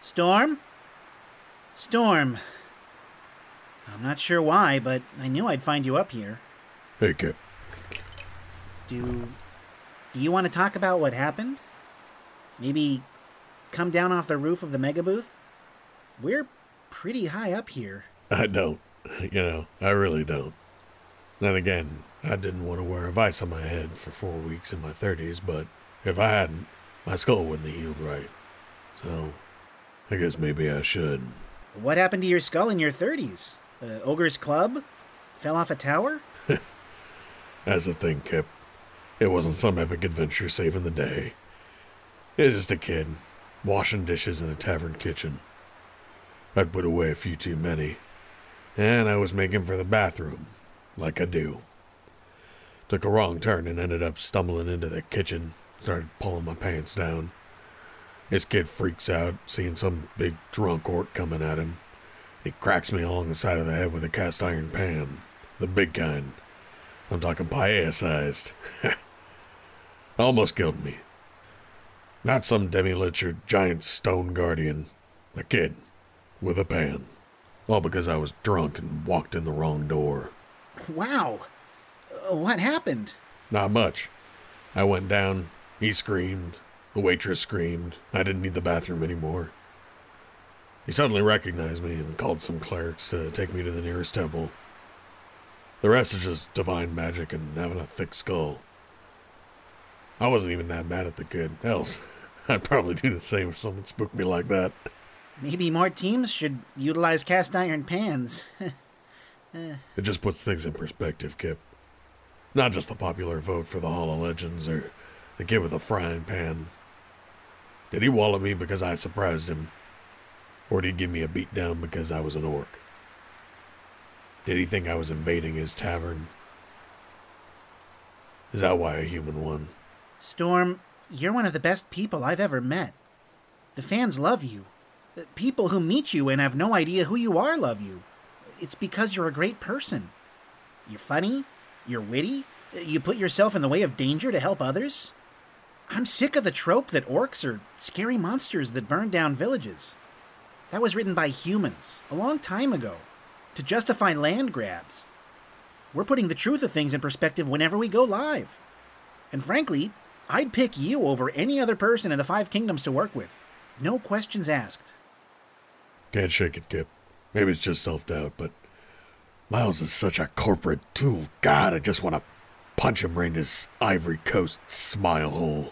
Storm? Storm. I'm not sure why, but I knew I'd find you up here. Hey, Kip. Do you want to talk about what happened? Maybe come down off the roof of the mega booth? We're pretty high up here. I don't. I really don't. Then again, I didn't want to wear a vice on my head for 4 weeks in my 30s, but if I hadn't, my skull wouldn't have healed right. So, I guess maybe I should. What happened to your skull in your 30s? Ogre's Club? Fell off a tower? That's the thing, Kip. It wasn't some epic adventure saving the day. It was just a kid, washing dishes in a tavern kitchen. I'd put away a few too many, and I was making for the bathroom, like I do. Took a wrong turn and ended up stumbling into the kitchen, started pulling my pants down. This kid freaks out, seeing some big drunk orc coming at him. He cracks me along the side of the head with a cast iron pan, the big kind. I'm talking paella-sized. Almost killed me. Not some demi-lich or giant stone guardian. A kid. With a pan. All because I was drunk and walked in the wrong door. Wow. What happened? Not much. I went down, he screamed, the waitress screamed, I didn't need the bathroom anymore. He suddenly recognized me and called some clerics to take me to the nearest temple. The rest is just divine magic and having a thick skull. I wasn't even that mad at the kid. Else, I'd probably do the same if someone spooked me like that. Maybe more teams should utilize cast iron pans. It just puts things in perspective, Kip. Not just the popular vote for the Hall of Legends or the kid with a frying pan. Did he wallop me because I surprised him? Or did he give me a beatdown because I was an orc? Did he think I was invading his tavern? Is that why a human won? Storm, you're one of the best people I've ever met. The fans love you. The people who meet you and have no idea who you are love you. It's because you're a great person. You're funny, you're witty, you put yourself in the way of danger to help others. I'm sick of the trope that orcs are scary monsters that burn down villages. That was written by humans a long time ago to justify land grabs. We're putting the truth of things in perspective whenever we go live. And frankly, I'd pick you over any other person in the Five Kingdoms to work with. No questions asked. Can't shake it, Kip. Maybe it's just self-doubt, but Miles is such a corporate tool. God, I just want to punch him right in his Ivory Coast smile hole.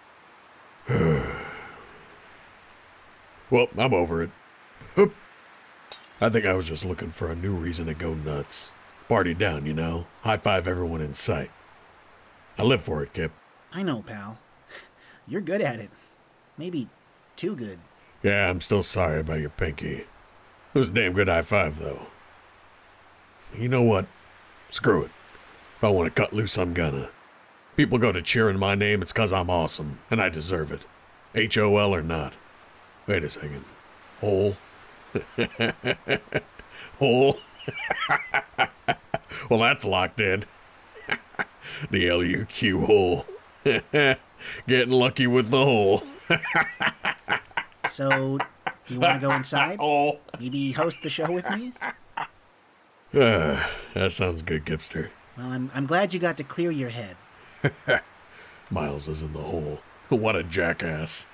Well, I'm over it. Hoop. I think I was just looking for a new reason to go nuts. Party down, High-five everyone in sight. I live for it, Kip. I know, pal. You're good at it. Maybe too good. Yeah, I'm still sorry about your pinky. It was a damn good high-five, though. You know what? Screw it. If I want to cut loose, I'm gonna. People go to cheering my name, it's 'cause I'm awesome, and I deserve it. H-O-L or not. Wait a second. Hole? Hole? Well, that's locked in. The L-U-Q hole. Getting lucky with the hole. So, do you want to go inside? Oh. Maybe host the show with me? That sounds good, Kipster. Well, I'm glad you got to clear your head. Miles is in the hole. What a jackass.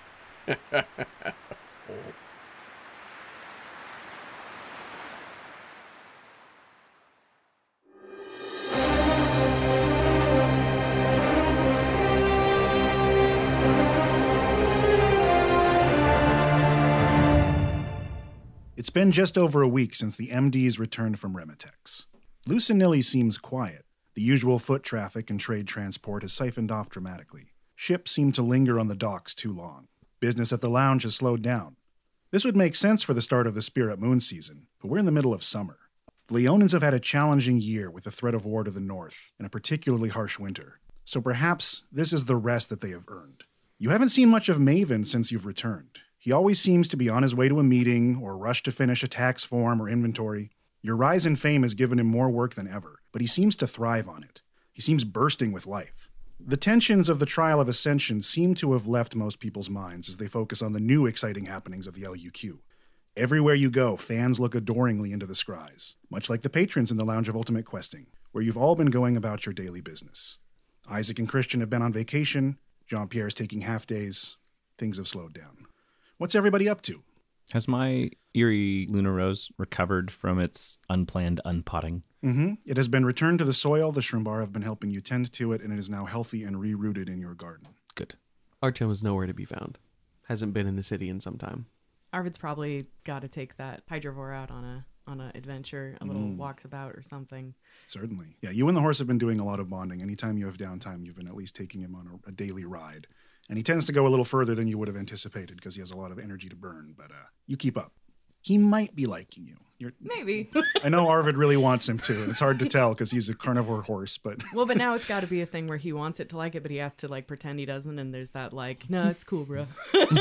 It's been just over a week since the MDs returned from Remetex. Lucinilli seems quiet. The usual foot traffic and trade transport has siphoned off dramatically. Ships seem to linger on the docks too long. Business at the lounge has slowed down. This would make sense for the start of the Spirit Moon season, but we're in the middle of summer. The Leonins have had a challenging year with the threat of war to the north and a particularly harsh winter, so perhaps this is the rest that they have earned. You haven't seen much of Maven since you've returned. He always seems to be on his way to a meeting or rush to finish a tax form or inventory. Your rise in fame has given him more work than ever, but he seems to thrive on it. He seems bursting with life. The tensions of the Trial of Ascension seem to have left most people's minds as they focus on the new exciting happenings of the LUQ. Everywhere you go, fans look adoringly into the scries, much like the patrons in the Lounge of Ultimate Questing, where you've all been going about your daily business. Isaac and Christian have been on vacation, Jean-Pierre's taking half-days, things have slowed down. What's everybody up to? Has my eerie Luna Rose recovered from its unplanned unpotting? It has been returned to the soil, the Shrumbar have been helping you tend to it, and it is now healthy and re-rooted in your garden. Good. Artyom is nowhere to be found. Hasn't been in the city in some time. Arvid's probably got to take that Hydrovore out on a adventure, a little walks about or something. Certainly. Yeah, you and the horse have been doing a lot of bonding. Anytime you have downtime, you've been at least taking him on a daily ride. And he tends to go a little further than you would have anticipated because he has a lot of energy to burn, but you keep up. He might be liking you. Maybe. I know Arvid really wants him to, and it's hard to tell because he's a carnivore horse, but... Well, but now it's got to be a thing where he wants it to like it, but he has to like pretend he doesn't, and there's that like, no, it's cool, bro.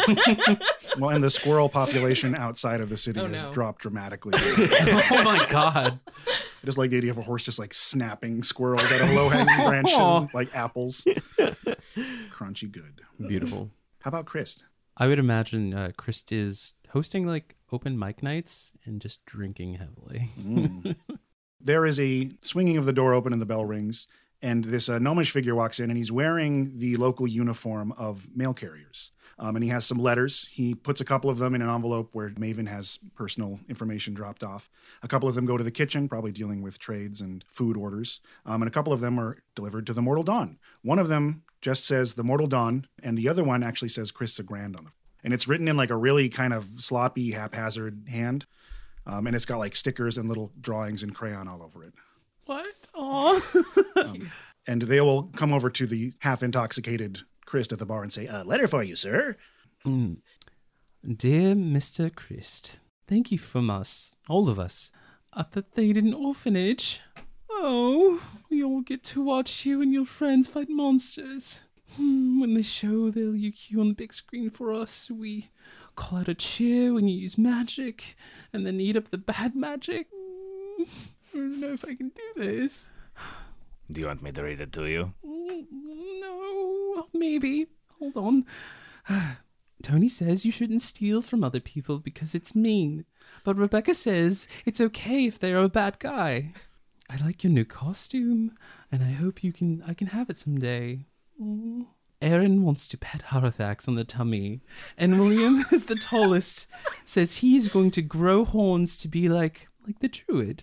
Well, and the squirrel population outside of the city has dropped dramatically. Oh my god. I just like the idea of a horse just like snapping squirrels out of low-hanging branches like apples. Crunchy good. Beautiful. How about Christ? I would imagine Christ is hosting like open mic nights and just drinking heavily. There is a swinging of the door open and the bell rings, and this gnomish figure walks in, and he's wearing the local uniform of mail carriers. And he has some letters. He puts a couple of them in an envelope where Maven has personal information dropped off. A couple of them go to the kitchen, probably dealing with trades and food orders. And a couple of them are delivered to the Mortal Dawn. One of them just says the Mortal Dawn, and the other one actually says Chris Grand on it. And it's written in like a really kind of sloppy, haphazard hand. And it's got like stickers and little drawings in crayon all over it. What? Aw. And they will come over to the half-intoxicated Christ at the bar and say, letter for you, sir. Dear Mr. Christ, thank you from us, all of us, at the Thaden Orphanage. Oh, we all get to watch you and your friends fight monsters. When they show the LUQ on the big screen for us, we call out a cheer when you use magic, and then eat up the bad magic. I don't know if I can do this. Do you want me to read it to you? No, maybe. Hold on. Tony says you shouldn't steal from other people because it's mean. But Rebecca says it's okay if they're a bad guy. I like your new costume, and I hope I can have it someday. Aaron wants to pet Harathax on the tummy, and William is the tallest, says he's going to grow horns to be like the druid.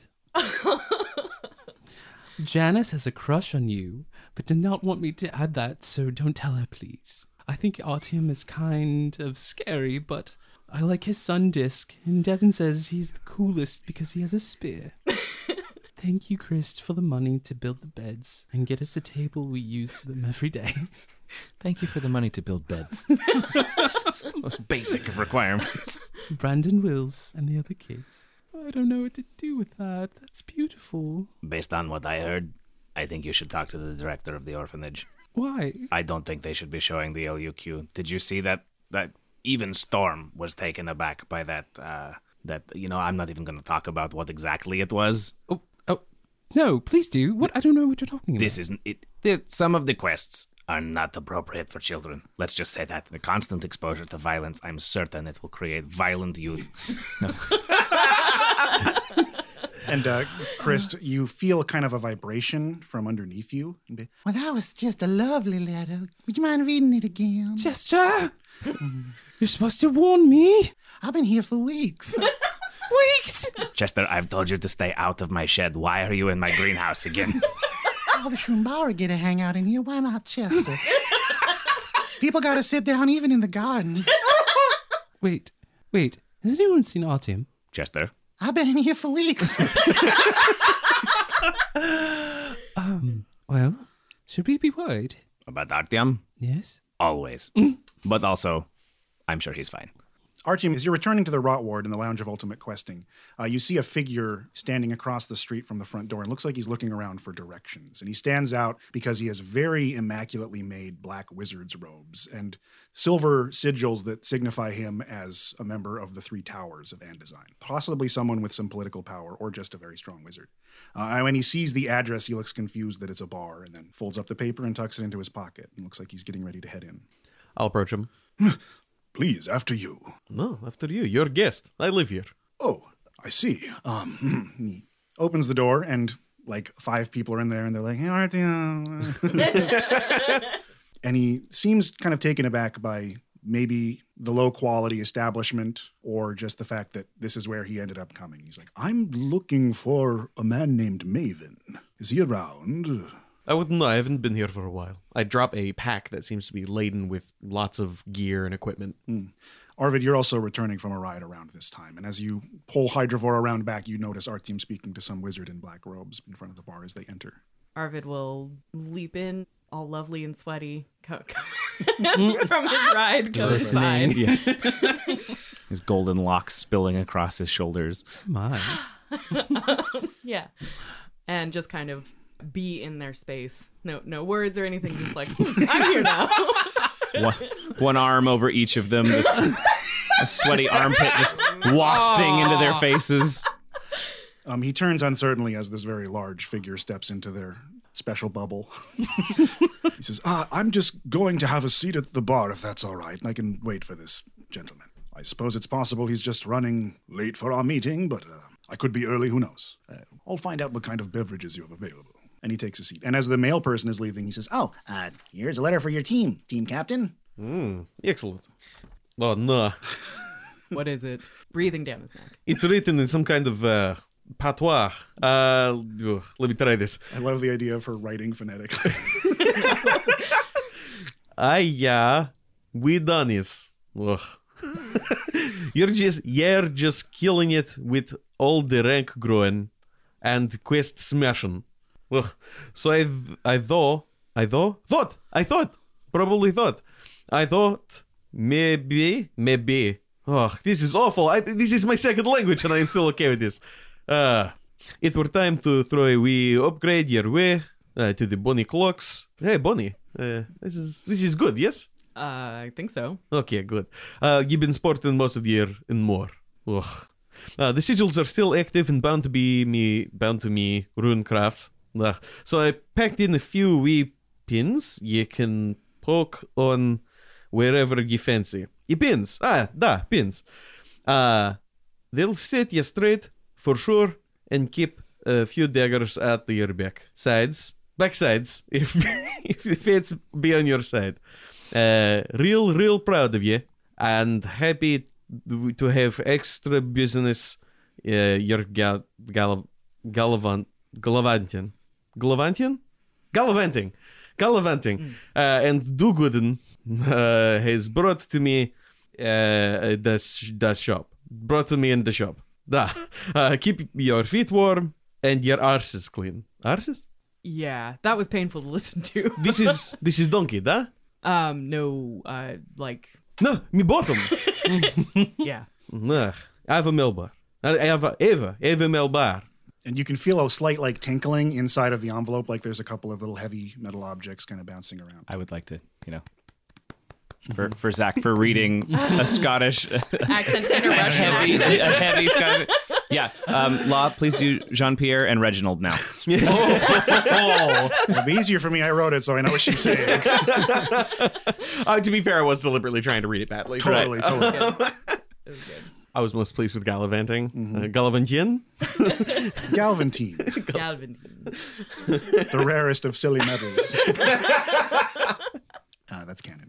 Janice has a crush on you, but did not want me to add that, so don't tell her, please. I think Artyom is kind of scary, but I like his sun disc, and Devin says he's the coolest because he has a spear. Thank you, Christ, for the money to build the beds and get us a table we use them every day. Thank you for the money to build beds. It's the most basic of requirements. Brandon Wills and the other kids. I don't know what to do with that. That's beautiful. Based on what I heard, I think you should talk to the director of the orphanage. Why? I don't think they should be showing the LUQ. Did you see that even Storm was taken aback by that, I'm not even going to talk about what exactly it was. Oh, no, please do. What? I don't know what you're talking about. This isn't it. Some of the quests are not appropriate for children. Let's just say that. The constant exposure to violence, I'm certain it will create violent youth. And Christ, you feel kind of a vibration from underneath you. Well, that was just a lovely letter. Would you mind reading it again? Chester! You're supposed to warn me. I've been here for weeks. Weeks! Chester, I've told you to stay out of my shed. Why are you in my greenhouse again? All the Shrumbara get to hang out in here. Why not Chester? People gotta sit down even in the garden. Wait. Has anyone seen Artyom? Chester? I've been in here for weeks. Well, should we be worried? About Artyom? Yes. Always. But also, I'm sure he's fine. Artyom, as you're returning to the Rot Ward in the Lounge of Ultimate Questing, you see a figure standing across the street from the front door and looks like he's looking around for directions. And he stands out because he has very immaculately made black wizard's robes and silver sigils that signify him as a member of the Three Towers of Andesign, possibly someone with some political power or just a very strong wizard. And when he sees the address, he looks confused that it's a bar and then folds up the paper and tucks it into his pocket and looks like he's getting ready to head in. I'll approach him. Please, after you. No, after you. You're a guest. I live here. Oh, I see. He opens the door and like 5 people are in there and they're like, hey, Artyom. And he seems kind of taken aback by maybe the low quality establishment or just the fact that this is where he ended up coming. He's like, I'm looking for a man named Maven. Is he around? I wouldn't know. I haven't been here for a while. I drop a pack that seems to be laden with lots of gear and equipment. Arvid, you're also returning from a ride around this time. And as you pull Hydrovore around back, you notice Artyom speaking to some wizard in black robes in front of the bar as they enter. Arvid will leap in, all lovely and sweaty, from his ride, go inside. Yeah. His golden locks spilling across his shoulders. My. Yeah. And just kind of be in their space. No words or anything, just like, I'm here now. One arm over each of them, just a sweaty armpit just wafting into their faces. He turns uncertainly as this very large figure steps into their special bubble. He says, I'm just going to have a seat at the bar if that's all right, and I can wait for this gentleman. I suppose it's possible he's just running late for our meeting, but I could be early, who knows? I'll find out what kind of beverages you have available. And he takes a seat. And as the male person is leaving, he says, here's a letter for your team captain. Excellent. Oh, no. What is it? Breathing down his neck. It's written in some kind of patois. Let me try this. I love the idea of her writing phonetically. We done this. Ugh. You're just killing it with all the rank growing and quest smashing. Ugh. So I thought maybe. Oh, this is awful. This is my second language and I am still okay with this. It were time to throw a wee upgrade your way to the Bonnie clocks. Hey, Bonnie, this is good, yes? I think so. Okay, good. You've been sporting most of the year and more. Ugh. The sigils are still active and bound to me, runecraft. So I packed in a few wee pins you can poke on wherever you fancy. Pins. Pins. They'll set you straight for sure and keep a few daggers at your backsides, if the fates be on your side. Real proud of you and happy to have extra business your gallivanting and do-gooding has brought to me the shop. Brought to me in the shop. Keep your feet warm and your arses clean. Arses? Yeah, that was painful to listen to. This is donkey, da? No, No, me bottom. Yeah. I have a melbar. I have a Eva melbar. And you can feel a slight like tinkling inside of the envelope, like there's a couple of little heavy metal objects kind of bouncing around. I would like to, for Zach for reading a Scottish Accent and a Russian accent. a heavy Scottish. Yeah, Law, please do Jean-Pierre and Reginald now. It'll be easier for me. I wrote it, so I know what she's saying. To be fair, I was deliberately trying to read it badly. Totally. It was good. I was most pleased with gallivanting. Gallivantian? Galvantine, Galvantine. the rarest of silly metals. That's canon.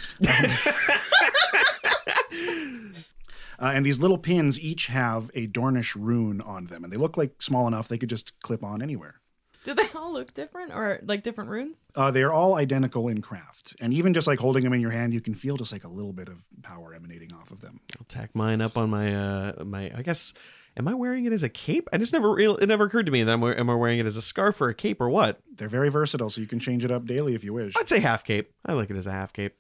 And these little pins each have a Dornish rune on them, and they look like small enough they could just clip on anywhere. Do they all look different or like different runes? They are all identical in craft, and even just like holding them in your hand, you can feel just like a little bit of power emanating off of them. I'll tack mine up on my I guess, am I wearing it as a cape? It never occurred to me that am I wearing it as a scarf or a cape or what? They're very versatile, so you can change it up daily if you wish. I'd say half cape. I like it as a half cape. Yeah.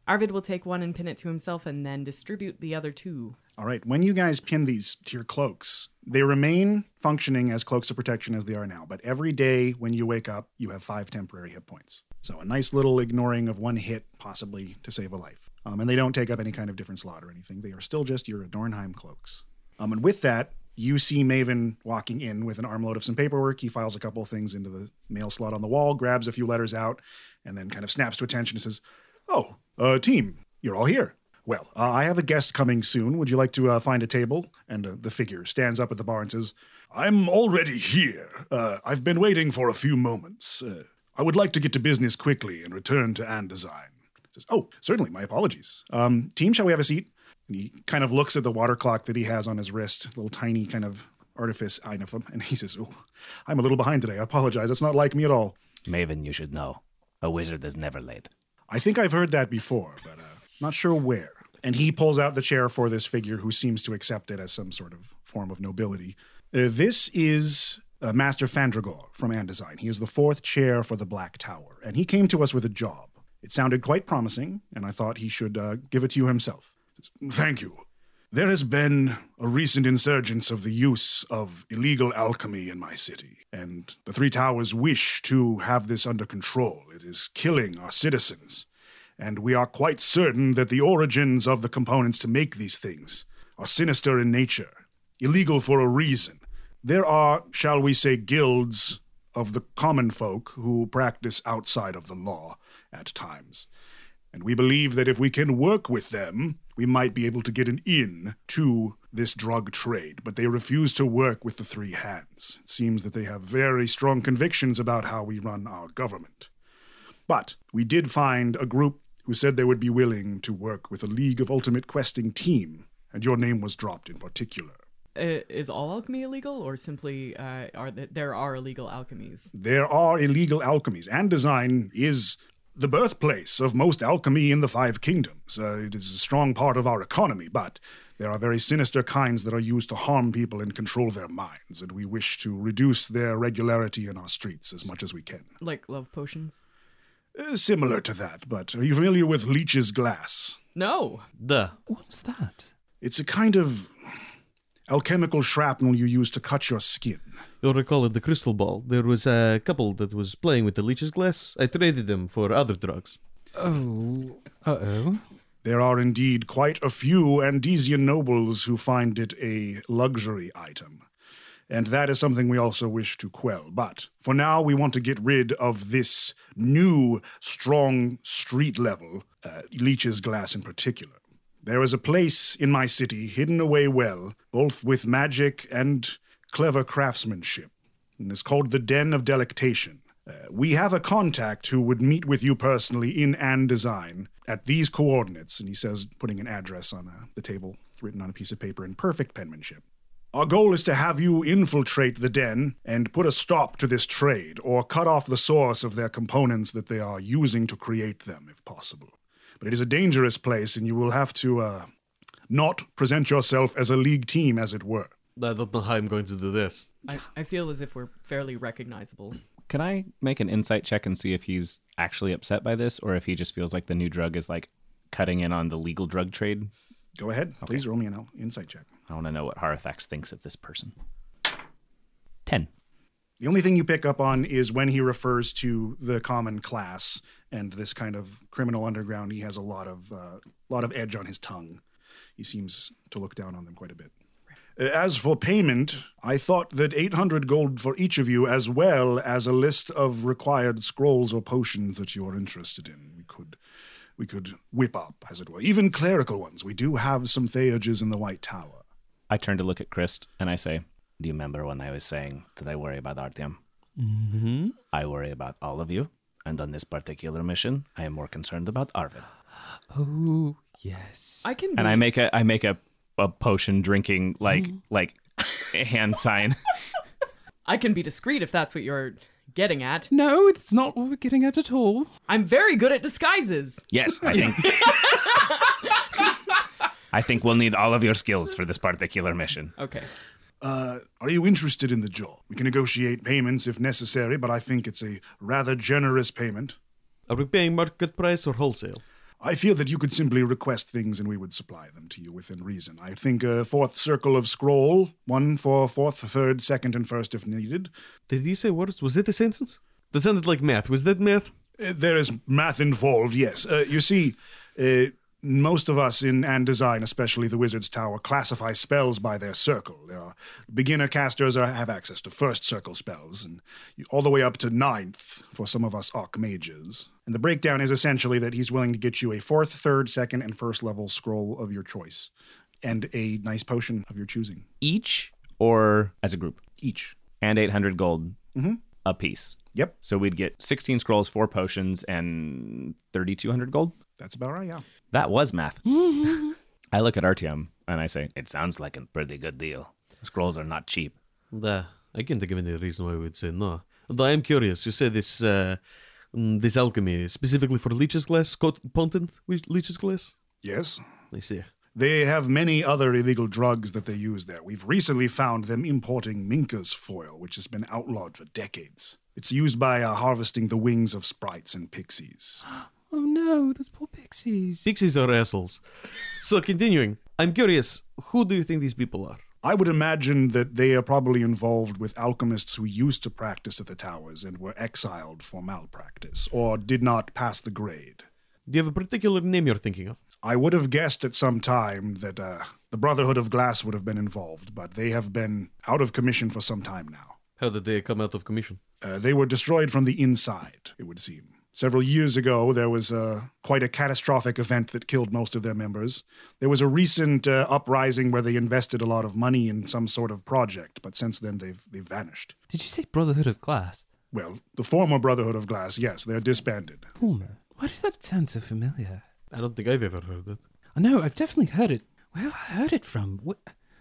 Arvid will take one and pin it to himself and then distribute the other 2. All right, when you guys pin these to your cloaks, they remain functioning as cloaks of protection as they are now, but every day when you wake up, you have 5 temporary hit points. So a nice little ignoring of 1 hit, possibly to save a life. And they don't take up any kind of different slot or anything. They are still just your Adornheim cloaks. And with that, you see Maven walking in with an armload of some paperwork. He files a couple of things into the mail slot on the wall, grabs a few letters out, and then kind of snaps to attention and says, "Oh, team, you're all here. Well, I have a guest coming soon. Would you like to find a table?" And the figure stands up at the bar and says, "I'm already here. I've been waiting for a few moments. I would like to get to business quickly and return to Andesign." Says, "Oh, certainly, my apologies. Team, shall we have a seat?" And he kind of looks at the water clock that he has on his wrist, a little tiny kind of artifice item, and he says, "Oh, I'm a little behind today. I apologize. It's not like me at all." Maven, you should know. A wizard is never late. I think I've heard that before, but not sure where. And he pulls out the chair for this figure who seems to accept it as some sort of form of nobility. This is Master Fandragor from Andesign. He is the 4th chair for the Black Tower, and he came to us with a job. It sounded quite promising, and I thought he should give it to you himself. "Thank you. There has been a recent insurgence of the use of illegal alchemy in my city, and the 3 Towers wish to have this under control. It is killing our citizens, and we are quite certain that the origins of the components to make these things are sinister in nature, illegal for a reason. There are, shall we say, guilds of the common folk who practice outside of the law at times. And we believe that if we can work with them, we might be able to get an in to this drug trade. But they refuse to work with the 3 hands. It seems that they have very strong convictions about how we run our government. But we did find a group who said they would be willing to work with a League of Ultimate Questing team, and your name was dropped in particular. Is all alchemy illegal, or simply there are illegal alchemies? There are illegal alchemies. Andesign is the birthplace of most alchemy in the 5 kingdoms. It is a strong part of our economy, but there are very sinister kinds that are used to harm people and control their minds, and we wish to reduce their regularity in our streets as much as we can. Like love potions? Similar to that, but are you familiar with Leech's Glass? No. What's that? It's a kind of alchemical shrapnel you use to cut your skin. You'll recall at the Crystal Ball, there was a couple that was playing with the Leech's Glass. I traded them for other drugs. Oh. Uh-oh. There are indeed quite a few Andesian nobles who find it a luxury item. And that is something we also wish to quell. But for now, we want to get rid of this new, strong street-level, Leech's Glass in particular. There is a place in my city hidden away well, both with magic and clever craftsmanship. And it's called the Den of Delectation. We have a contact who would meet with you personally in Andesign at these coordinates. And he says, putting an address on the table, written on a piece of paper in perfect penmanship. Our goal is to have you infiltrate the den and put a stop to this trade, or cut off the source of their components that they are using to create them, if possible. But it is a dangerous place, and you will have to not present yourself as a league team, as it were. I don't know how I'm going to do this. I feel as if we're fairly recognizable. Can I make an insight check and see if he's actually upset by this, or if he just feels like the new drug is like cutting in on the legal drug trade? Go ahead. Okay. Please roll me an insight check. I want to know what Harathax thinks of this person. 10. The only thing you pick up on is when he refers to the common class and this kind of criminal underground, he has a lot of edge on his tongue. He seems to look down on them quite a bit. As for payment, I thought that 800 gold for each of you, as well as a list of required scrolls or potions that you are interested in, we could whip up, as it were. Even clerical ones. We do have some Theurges in the White Tower. I turn to look at Christ and I say, do you remember when I was saying that I worry about Artyom? Mm-hmm. I worry about all of you, and on this particular mission, I am more concerned about Arvid. Oh, yes. I can. And I make a potion drinking like hand sign. I can be discreet if that's what you're getting at. No, it's not what we're getting at all. I'm very good at disguises. Yes, I think we'll need all of your skills for this particular mission. Okay. Are you interested in the job? We can negotiate payments if necessary, but I think it's a rather generous payment. Are we paying market price or wholesale? I feel that you could simply request things and we would supply them to you within reason. I think a fourth circle of scroll, one for fourth, third, second, and first if needed. Did he say words? Was it a sentence? That sounded like math. Was that math? There is math involved, yes. You see, most of us in Andesign, especially the Wizard's Tower, classify spells by their circle. There are beginner casters have access to first circle spells, and all the way up to ninth for some of us archmages. And the breakdown is essentially that he's willing to get you a fourth, third, second, and first level scroll of your choice, and a nice potion of your choosing. Each or as a group? Each. And 800 gold Mhm. a piece. Yep, So we'd get 16 scrolls, 4 potions, and 3,200 gold? that's about right, yeah. That was math. I look at Artyom and I say, It sounds like a pretty good deal. Scrolls are not cheap. I can't think of any reason why we would say no. Though I am curious. You say this alchemy specifically for leech's glass, potent leech's glass? Yes. I see. They have many other illegal drugs that they use there. We've recently found them importing Minka's foil, which has been outlawed for decades. It's used by harvesting the wings of sprites and pixies. Oh no, those poor pixies. Pixies are assholes. So continuing, I'm curious, who do you think these people are? I would imagine that they are probably involved with alchemists who used to practice at the towers and were exiled for malpractice, or did not pass the grade. Do you have a particular name you're thinking of? I would have guessed at some time that the Brotherhood of Glass would have been involved, but they have been out of commission for some time now. How did they come out of commission? They were destroyed from the inside, it would seem. Several years ago, there was quite a catastrophic event that killed most of their members. There was a recent uprising where they invested a lot of money in some sort of project, but since then they've vanished. Did you say Brotherhood of Glass? Well, the former Brotherhood of Glass, yes, they're disbanded. Former? Why does that sound so familiar? I don't think I've ever heard it. I know, I've definitely heard it. Where have I heard it from? What?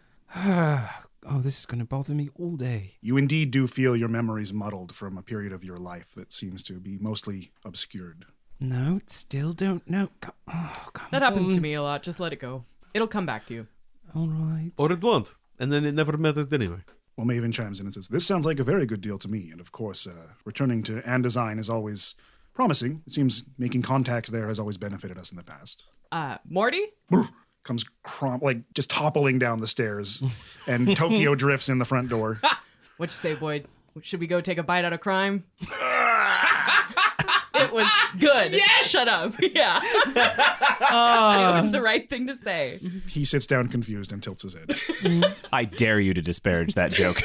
Oh, this is going to bother me all day. You indeed do feel your memories muddled from a period of your life that seems to be mostly obscured. No, still don't know. Come That happens on. to me a lot. Just let it go. It'll come back to you. All right. Or it won't, and then it never mattered anyway. Well, Maven chimes in and says, "This sounds like a very good deal to me, and of course, returning to Andesign is always promising. It seems making contacts there has always benefited us in the past." Morty? Comes just toppling down the stairs, and Tokyo drifts in the front door. What you say, Boyd? Should we go take a bite out of crime? It was good. Yes! Shut up. Yeah. It was the right thing to say. He sits down confused and tilts his head. I dare you to disparage that joke.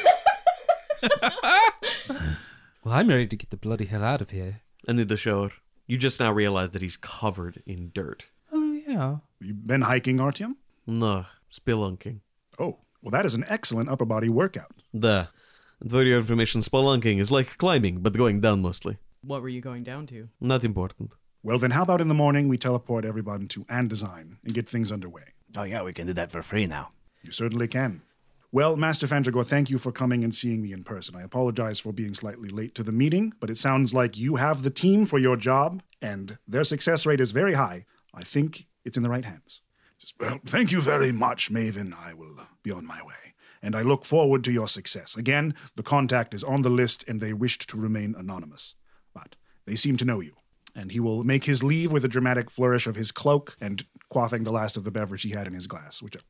Well, I'm ready to get the bloody hell out of here. I need the shower. You just now realize that he's covered in dirt. Oh, yeah. You've been hiking, Artyom? No, spelunking. Oh, well, that is an excellent upper body workout. And for your information, spelunking is like climbing, but going down mostly. What were you going down to? Not important. Well, then how about in the morning we teleport everyone to Andesign and get things underway? Oh, yeah, we can do that for free now. You certainly can. Well, Master Fandragor, thank you for coming and seeing me in person. I apologize for being slightly late to the meeting, but it sounds like you have the team for your job, and their success rate is very high. I think it's in the right hands. Well, thank you very much, Maven. I will be on my way. And I look forward to your success. Again, the contact is on the list, and they wished to remain anonymous. But they seem to know you. And he will make his leave with a dramatic flourish of his cloak and quaffing the last of the beverage he had in his glass, which...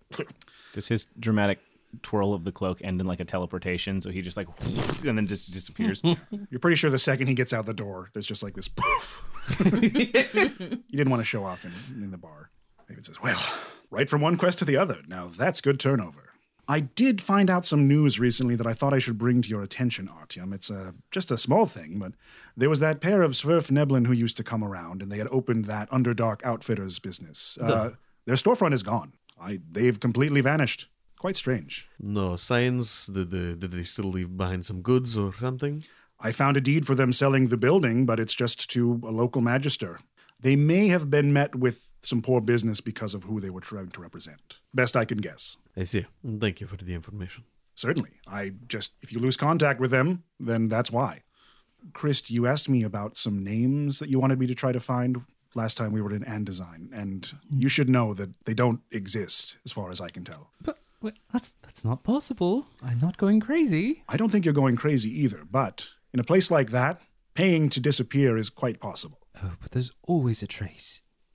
Does his dramatic twirl of the cloak end in like a teleportation? So he just like, and then just disappears. You're pretty sure the second he gets out the door, there's just like this poof. You didn't want to show off in the bar. David says, well, right from one quest to the other. Now that's good turnover. I did find out some news recently that I thought I should bring to your attention, Artyom. It's just a small thing, but there was that pair of Sverf Neblin who used to come around, and they had opened that Underdark Outfitters business. Their storefront is gone. They've completely vanished. Quite strange. No signs? Did they still leave behind some goods or something? I found a deed for them selling the building, but it's just to a local magister. They may have been met with some poor business because of who they were trying to represent. Best I can guess. I see. Thank you for the information. Certainly. If you lose contact with them, then that's why. Christ, you asked me about some names that you wanted me to try to find last time we were in Andesign, and you should know that they don't exist, as far as I can tell. But that's not possible. I'm not going crazy. I don't think you're going crazy either, but in a place like that, paying to disappear is quite possible. Oh, but there's always a trace.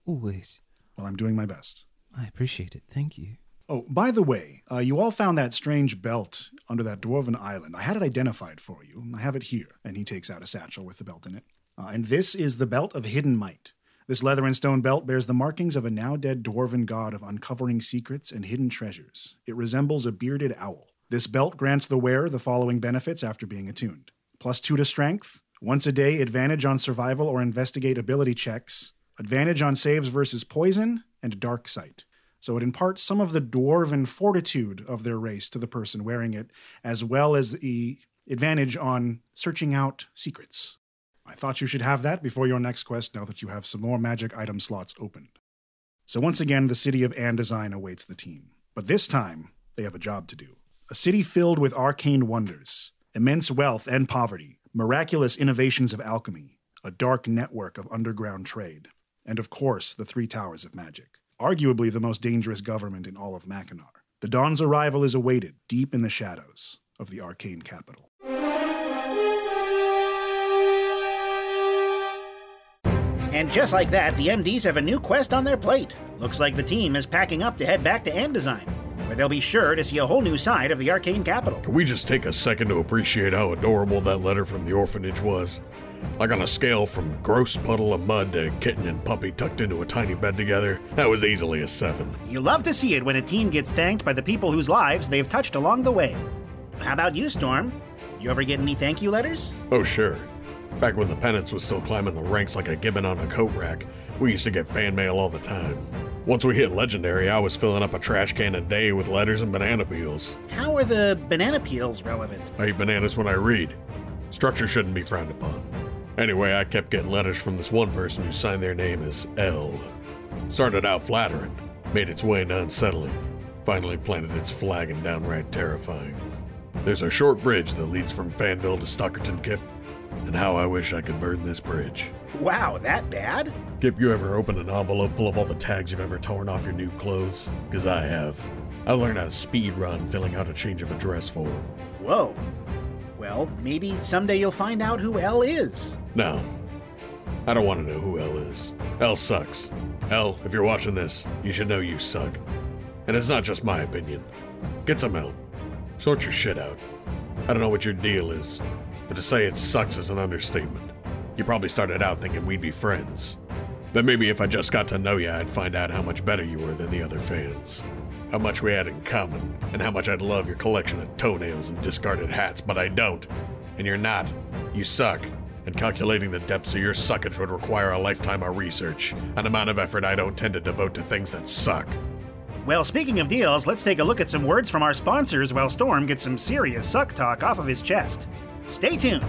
Always. Well, I'm doing my best. I appreciate it. Thank you. Oh, by the way, you all found that strange belt under that dwarven island. I had it identified for you. I have it here. And he takes out a satchel with the belt in it. And this is the Belt of Hidden Might. This leather and stone belt bears the markings of a now-dead dwarven god of uncovering secrets and hidden treasures. It resembles a bearded owl. This belt grants the wearer the following benefits after being attuned. +2 to strength, once a day advantage on survival or investigate ability checks, advantage on saves versus poison, and dark sight. So it imparts some of the dwarven fortitude of their race to the person wearing it, as well as the advantage on searching out secrets. I thought you should have that before your next quest now that you have some more magic item slots opened. So once again, the city of Andesign awaits the team. But this time, they have a job to do. A city filled with arcane wonders, immense wealth and poverty, miraculous innovations of alchemy, a dark network of underground trade, and of course, the 3 Towers of Magic. Arguably the most dangerous government in all of Mackinac. The Dawn's arrival is awaited deep in the shadows of the arcane capital. And just like that, the MDs have a new quest on their plate. Looks like the team is packing up to head back to Andesign, where they'll be sure to see a whole new side of the arcane capital. Can we just take a second to appreciate how adorable that letter from the orphanage was? Like on a scale from gross puddle of mud to kitten and puppy tucked into a tiny bed together, that was easily a 7. You love to see it when a team gets thanked by the people whose lives they've touched along the way. How about you, Storm? You ever get any thank you letters? Oh, sure. Back when the penance was still climbing the ranks like a gibbon on a coat rack, we used to get fan mail all the time. Once we hit Legendary, I was filling up a trash can a day with letters and banana peels. How are the banana peels relevant? I eat bananas when I read. Structure shouldn't be frowned upon. Anyway, I kept getting letters from this one person who signed their name as L. Started out flattering, made its way into unsettling, finally planted its flag in downright terrifying. There's a short bridge that leads from Fanville to Stockerton, Kip, and how I wish I could burn this bridge. Wow, that bad? Kip, you ever opened an envelope full of all the tags you've ever torn off your new clothes? Because I have. I learned how to speed run filling out a change of address form. Whoa. Well, maybe someday you'll find out who L is. No. I don't want to know who L is. L sucks. L, if you're watching this, you should know you suck. And it's not just my opinion. Get some help. Sort your shit out. I don't know what your deal is, but to say it sucks is an understatement. You probably started out thinking we'd be friends. Then maybe if I just got to know you, I'd find out how much better you were than the other fans. How much we had in common, and how much I'd love your collection of toenails and discarded hats, but I don't. And you're not. You suck. And calculating the depths of your suckage would require a lifetime of research, an amount of effort I don't tend to devote to things that suck. Well, speaking of deals, let's take a look at some words from our sponsors while Storm gets some serious suck talk off of his chest. Stay tuned.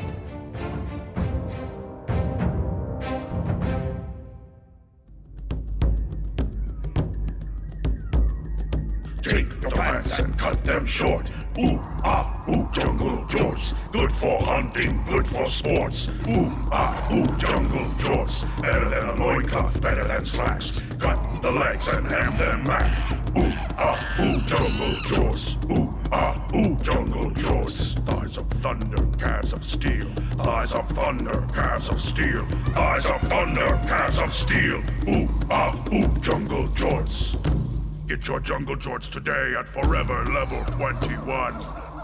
Take the plants and cut them short. Ooh, ah, ooh, jungle jorts. Good for hunting, good for sports. Ooh, ah, ooh, jungle jorts. Better than a loincloth, better than slacks. Cut the legs and ham them back. Ooh, ah, ooh, jungle jorts. Ooh, ah, ooh, jungle jorts. Thighs of thunder, calves of steel. Thighs of thunder, calves of steel. Thighs of thunder, calves of steel. Ooh, ah, ooh, jungle jorts. Get your jungle jorts today at Forever Level 21.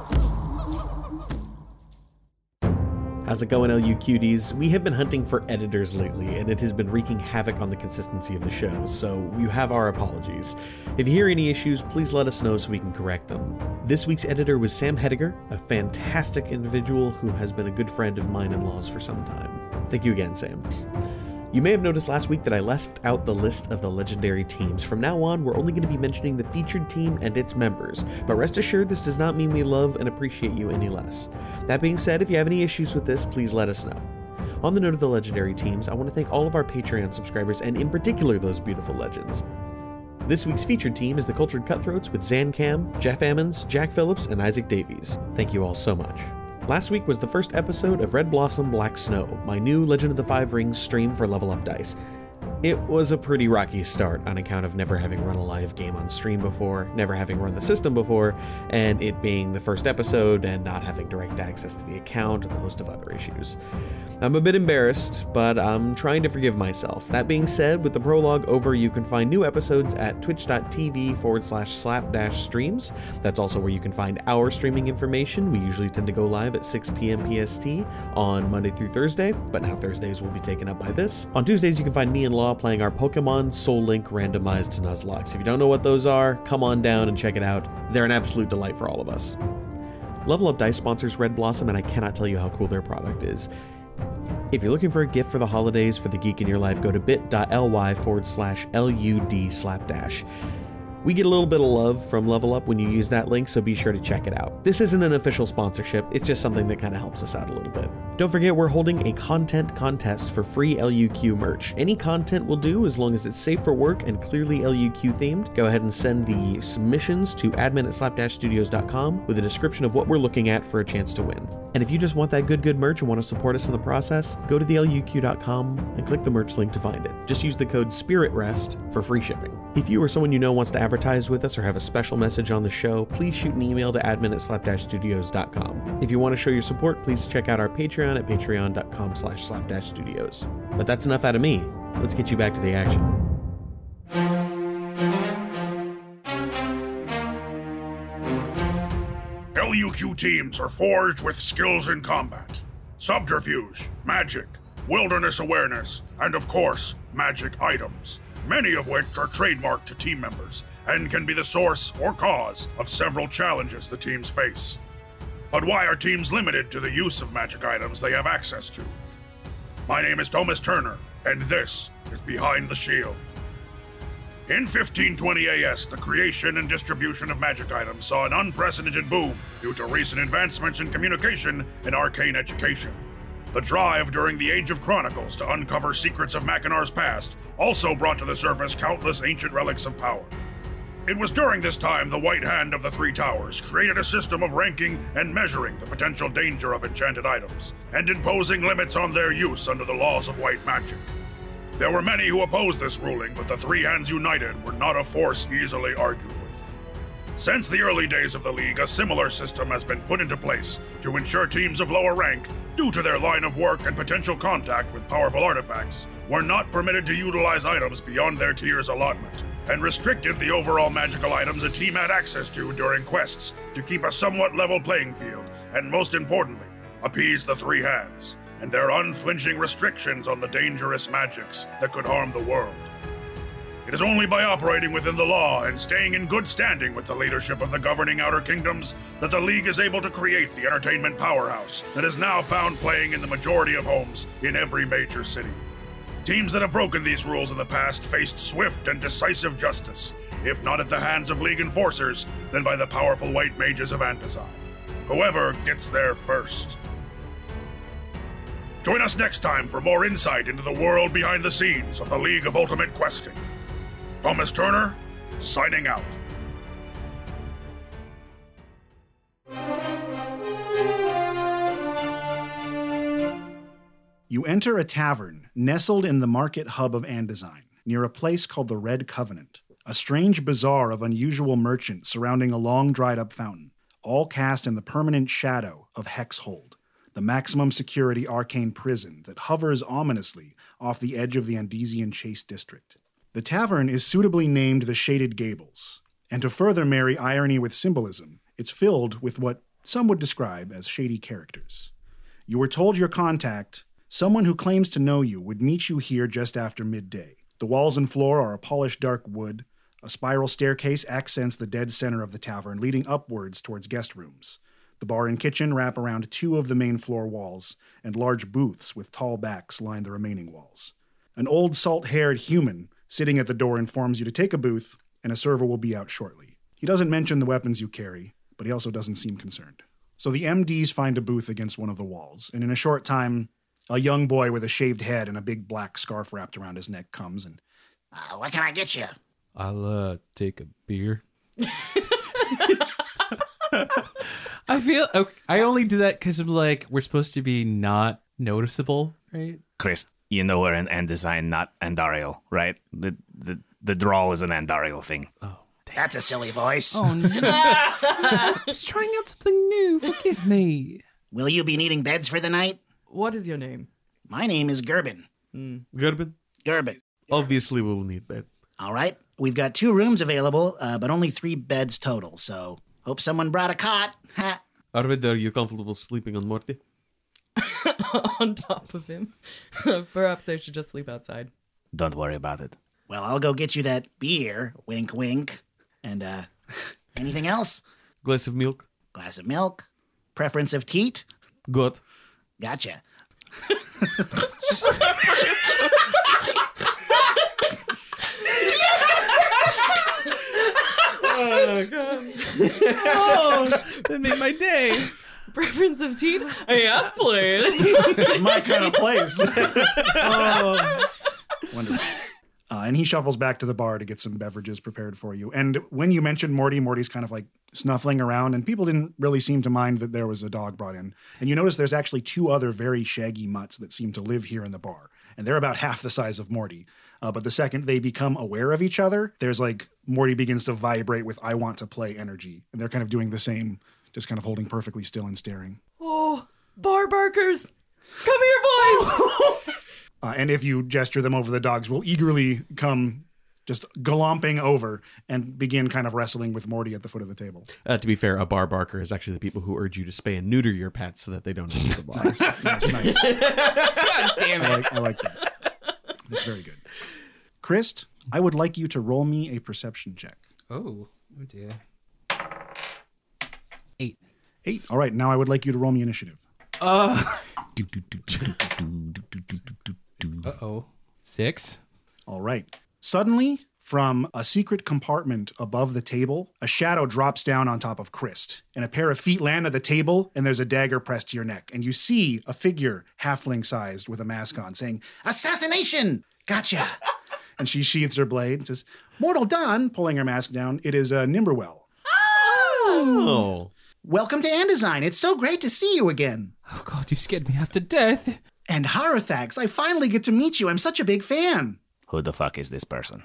How's it going, LU Cuties? We have been hunting for editors lately, and it has been wreaking havoc on the consistency of the show, so you have our apologies. If you hear any issues, please let us know so we can correct them. This week's editor was Sam Hediger, a fantastic individual who has been a good friend of mine and Law's for some time. Thank you again, Sam. You may have noticed last week that I left out the list of the legendary teams. From now on, we're only going to be mentioning the featured team and its members, but rest assured this does not mean we love and appreciate you any less. That being said, if you have any issues with this, please let us know. On the note of the legendary teams, I want to thank all of our Patreon subscribers, and in particular those beautiful legends. This week's featured team is the Cultured Cutthroats with Zancam, Jeff Ammons, Jack Phillips, and Isaac Davies. Thank you all so much. Last week was the first episode of Red Blossom Black Snow, my new Legend of the Five Rings stream for Level Up Dice. It was a pretty rocky start on account of never having run a live game on stream before, never having run the system before, and it being the first episode and not having direct access to the account and a host of other issues. I'm a bit embarrassed, but I'm trying to forgive myself. That being said, with the prologue over, you can find new episodes at twitch.tv/slap-streams. That's also where you can find our streaming information. We usually tend to go live at 6 p.m. PST on Monday through Thursday, but now Thursdays will be taken up by this. On Tuesdays, you can find me and Law playing our Pokemon Soul Link randomized Nuzlocke. If you don't know what those are, come on down and check it out. They're an absolute delight for all of us. Level Up Dice sponsors Red Blossom, and I cannot tell you how cool their product is. If you're looking for a gift for the holidays for the geek in your life, go to bit.ly/LUD slapdash. We get a little bit of love from Level Up when you use that link, so be sure to check it out. This isn't an official sponsorship, it's just something that kind of helps us out a little bit. Don't forget, we're holding a content contest for free LUQ merch. Any content will do as long as it's safe for work and clearly LUQ themed. Go ahead and send the submissions to admin@slap-studios.com with a description of what we're looking at for a chance to win. And if you just want that good merch and want to support us in the process, go to theluq.com and click the merch link to find it. Just use the code SPIRITREST for free shipping. If you or someone you know wants to advertise with us or have a special message on the show, please shoot an email to admin@slap-studios.com. If you want to show your support, please check out our Patreon at patreon.com/slap-studios. But that's enough out of me. Let's get you back to the action. LUQ teams are forged with skills in combat, subterfuge, magic, wilderness awareness, and of course, magic items, many of which are trademarked to team members and can be the source or cause of several challenges the teams face. But why are teams limited to the use of magic items they have access to? My name is Thomas Turner, and this is Behind the Shield. In 1520 AS, the creation and distribution of magic items saw an unprecedented boom due to recent advancements in communication and arcane education. The drive during the Age of Chronicles to uncover secrets of Machinar's past also brought to the surface countless ancient relics of power. It was during this time the White Hand of the Three Towers created a system of ranking and measuring the potential danger of enchanted items, and imposing limits on their use under the laws of white magic. There were many who opposed this ruling, but the Three Hands United were not a force easily argued with. Since the early days of the League, a similar system has been put into place to ensure teams of lower rank, due to their line of work and potential contact with powerful artifacts, were not permitted to utilize items beyond their tier's allotment, and restricted the overall magical items a team had access to during quests to keep a somewhat level playing field, and most importantly, appease the Three Hands and their unflinching restrictions on the dangerous magics that could harm the world. It is only by operating within the law and staying in good standing with the leadership of the governing Outer Kingdoms that the League is able to create the entertainment powerhouse that is now found playing in the majority of homes in every major city. Teams that have broken these rules in the past faced swift and decisive justice, if not at the hands of League enforcers, then by the powerful white mages of Antizan. Whoever gets there first. Join us next time for more insight into the world behind the scenes of the League of Ultimate Questing. Thomas Turner, signing out. You enter a tavern nestled in the market hub of Andesine, near a place called the Red Covenant, a strange bazaar of unusual merchants surrounding a long dried-up fountain, all cast in the permanent shadow of Hexhold, the maximum security arcane prison that hovers ominously off the edge of the Andesian Chase District. The tavern is suitably named the Shaded Gables, and to further marry irony with symbolism, it's filled with what some would describe as shady characters. You were told your contact, someone who claims to know you, would meet you here just after midday. The walls and floor are a polished dark wood. A spiral staircase accents the dead center of the tavern, leading upwards towards guest rooms. The bar and kitchen wrap around two of the main floor walls, and large booths with tall backs line the remaining walls. An old salt-haired human sitting at the door informs you to take a booth, and a server will be out shortly. He doesn't mention the weapons you carry, but he also doesn't seem concerned. So the MDs find a booth against one of the walls, and in a short time, a young boy with a shaved head and a big black scarf wrapped around his neck comes and, what can I get you? I'll take a beer. I only do that because I'm like, we're supposed to be not noticeable, right? Chris, You know we're in Andesign, not Andariel, right? The drawl is an Andariel thing. Oh, That's a silly voice. oh no. I was trying out something new. Forgive me. Will you be needing beds for the night? What is your name? My name is Gerbin. Gerbin, Gerbin. obviously we'll need beds. All right. We've got 2 rooms available, but only 3 beds total, so hope someone brought a cot. Ha. Arvid, are you comfortable sleeping on Morty? On top of him. Perhaps I should just sleep outside. Don't worry about it. Well, I'll go get you that beer. Wink, wink. And, anything else? Glass of milk? Glass of milk? Preference of teat? Good. Gotcha. Oh, God. Oh, that made my day. Preference of teeth? Yes, please. My kind of place. Oh. Wonderful. And he shuffles back to the bar to get some beverages prepared for you. And when you mentioned Morty, Morty's kind of like snuffling around, and people didn't really seem to mind that there was a dog brought in. And you notice there's actually 2 other very shaggy mutts that seem to live here in the bar. And they're about half the size of Morty. But the second they become aware of each other, there's like Morty begins to vibrate with I want to play energy. And they're kind of doing the same, just kind of holding perfectly still and staring. Oh, bar barkers. Come here, boys. And if you gesture them over, the dogs will eagerly come just galomping over and begin kind of wrestling with Morty at the foot of the table. To be fair, a bar barker is actually the people who urge you to spay and neuter your pets so that they don't enter the bar. Nice. God damn it. I like that. That's very good. Christ, I would like you to roll me a perception check. Oh dear. 8. 8. All right, now I would like you to roll me initiative. Uh-oh. 6. All right. Suddenly, from a secret compartment above the table, a shadow drops down on top of Christ, and a pair of feet land at the table, and there's a dagger pressed to your neck. And you see a figure, halfling-sized, with a mask on, saying, "Assassination! Gotcha!" And she sheathes her blade and says, "Mortal Dawn," pulling her mask down. It is Nimberwell. Oh. Welcome to Andesign. It's so great to see you again. Oh God, you scared me half to death. And Harathax, I finally get to meet you. I'm such a big fan. Who the fuck is this person?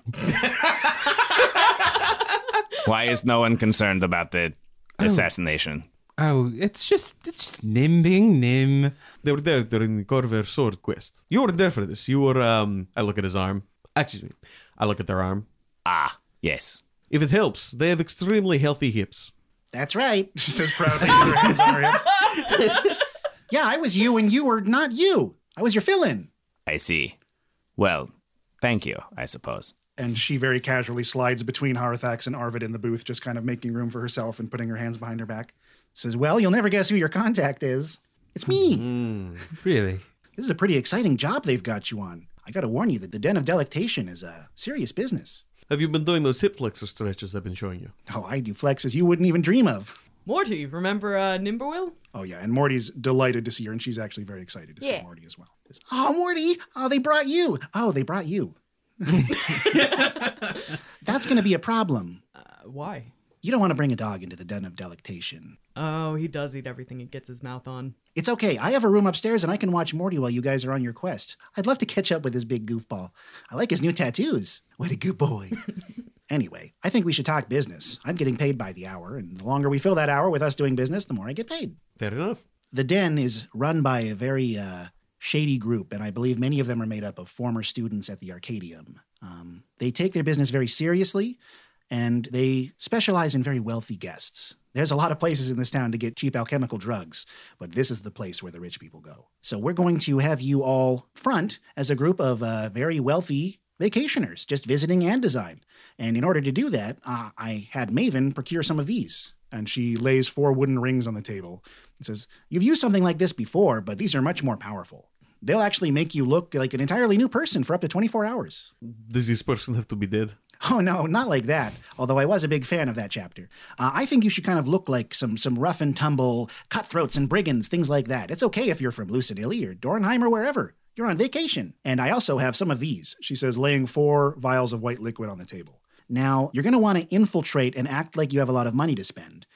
Why is no one concerned about the assassination? Oh, it's just Nim being Nim. They were there during the Corvair sword quest. You weren't there for this. You were, I look at his arm. Excuse me. I look at their arm. Ah, yes. If it helps, they have extremely healthy hips. That's right. She says proudly with her hands on her hips. Yeah, I was you and you were not you. I was your fill-in. I see. Well, thank you, I suppose. And she very casually slides between Harathax and Arvid in the booth, just kind of making room for herself and putting her hands behind her back. Says, well, you'll never guess who your contact is. It's me. Really? This is a pretty exciting job they've got you on. I gotta warn you that the Den of Delectation is a serious business. Have you been doing those hip flexor stretches I've been showing you? Oh, I do flexes you wouldn't even dream of. Morty, remember Nimberwill? Oh, yeah, and Morty's delighted to see her, and she's actually very excited to see Yeah. Morty as well. Oh, Morty. Oh, they brought you. Oh, they brought you. That's gonna be a problem. Why? You don't want to bring a dog into the Den of Delectation. Oh, he does eat everything he gets his mouth on. It's okay. I have a room upstairs and I can watch Morty while you guys are on your quest. I'd love to catch up with this big goofball. I like his new tattoos. What a good boy. Anyway, I think we should talk business. I'm getting paid by the hour, and the longer we fill that hour with us doing business, the more I get paid. Fair enough. The Den is run by a very shady group, and I believe many of them are made up of former students at the Arcadium. They take their business very seriously, and they specialize in very wealthy guests. There's a lot of places in this town to get cheap alchemical drugs, but this is the place where the rich people go. So we're going to have you all front as a group of very wealthy vacationers just visiting Andesign. And in order to do that, I had Maven procure some of these. And she lays 4 wooden rings on the table and says, "You've used something like this before, but these are much more powerful. They'll actually make you look like an entirely new person for up to 24 hours. Does this person have to be dead? Oh, no, not like that. Although I was a big fan of that chapter. I think you should kind of look like some rough and tumble cutthroats and brigands, things like that. It's okay if you're from Lucidilly or Dornheim or wherever. You're on vacation. And I also have some of these," she says, laying 4 vials of white liquid on the table. "Now, you're going to want to infiltrate and act like you have a lot of money to spend.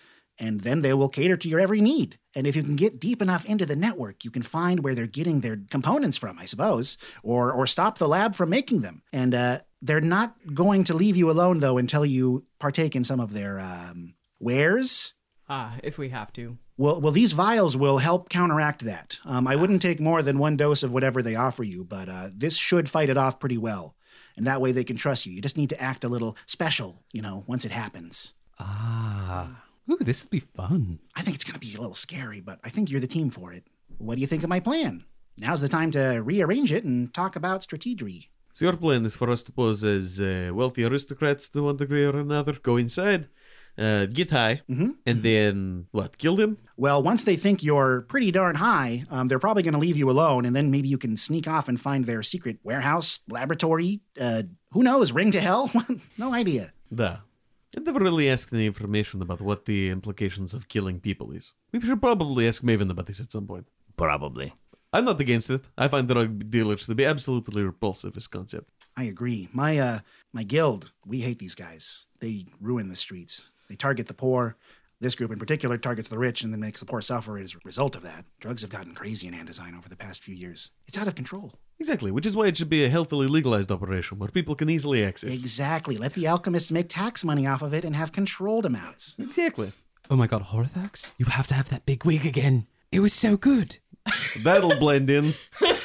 and then they will cater to your every need. And if you can get deep enough into the network, you can find where they're getting their components from, I suppose, or stop the lab from making them. And they're not going to leave you alone, though, until you partake in some of their wares. If we have to. Well, these vials will help counteract that. I wouldn't take more than 1 dose of whatever they offer you, but this should fight it off pretty well. And that way they can trust you. You just need to act a little special, once it happens. Ooh, this will be fun. I think it's going to be a little scary, but I think you're the team for it. What do you think of my plan? Now's the time to rearrange it and talk about strategy. So your plan is for us to pose as wealthy aristocrats to one degree or another, go inside, get high, and then, kill them? Well, once they think you're pretty darn high, they're probably going to leave you alone, and then maybe you can sneak off and find their secret warehouse, laboratory, who knows, ring to hell? No idea. Da. I never really asked any information about what the implications of killing people is. We should probably ask Maven about this at some point. Probably. I'm not against it. I find drug dealers to be absolutely repulsive as concept. I agree. My guild, we hate these guys. They ruin the streets. They target the poor. This group in particular targets the rich and then makes the poor suffer as a result of that. Drugs have gotten crazy in Andesign over the past few years. It's out of control. Exactly, which is why it should be a healthily legalized operation where people can easily access. Exactly. Let the alchemists make tax money off of it and have controlled amounts. Exactly. Oh my god, Horthax, you have to have that big wig again. It was so good. That'll blend in.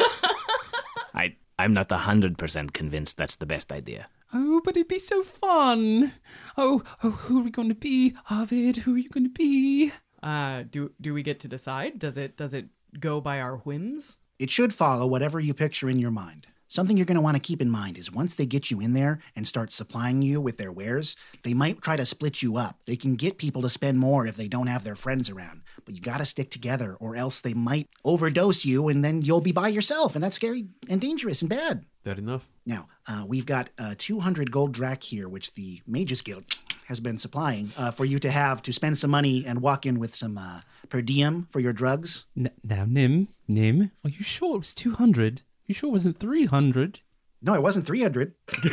I'm not 100% convinced that's the best idea. Oh, but it'd be so fun. Oh, who are we going to be? Arvid, who are you going to be? Do we get to decide? Does it go by our whims? It should follow whatever you picture in your mind. Something you're going to want to keep in mind is once they get you in there and start supplying you with their wares, they might try to split you up. They can get people to spend more if they don't have their friends around. But you got to stick together or else they might overdose you and then you'll be by yourself. And that's scary and dangerous and bad. Fair enough. Now, we've got 200 gold drac here, which the Mages Guild has been supplying for you to have to spend some money and walk in with some per diem for your drugs. Now, Nim, are you sure it was 200? You sure it wasn't 300? No, it wasn't 300.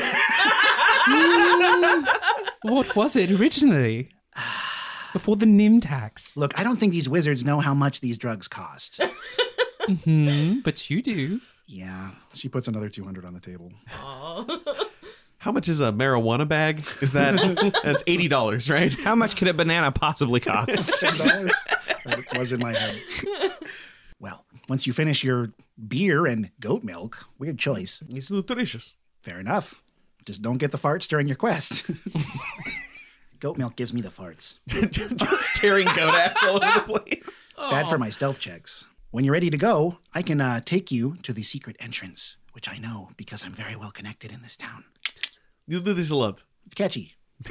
What was it originally? Before the Nim tax. Look, I don't think these wizards know how much these drugs cost. But you do. Yeah. She puts another 200 on the table. How much is a marijuana bag? Is that that's $80, right? How much could a banana possibly cost? $10. It was in my head. Well, once you finish your beer and goat milk, weird choice. It's nutritious. Fair enough. Just don't get the farts during your quest. Goat milk gives me the farts. Just tearing goat ass all over the place. Bad for my stealth checks. When you're ready to go, I can take you to the secret entrance, which I know because I'm very well connected in this town. You do this a lot. It's catchy.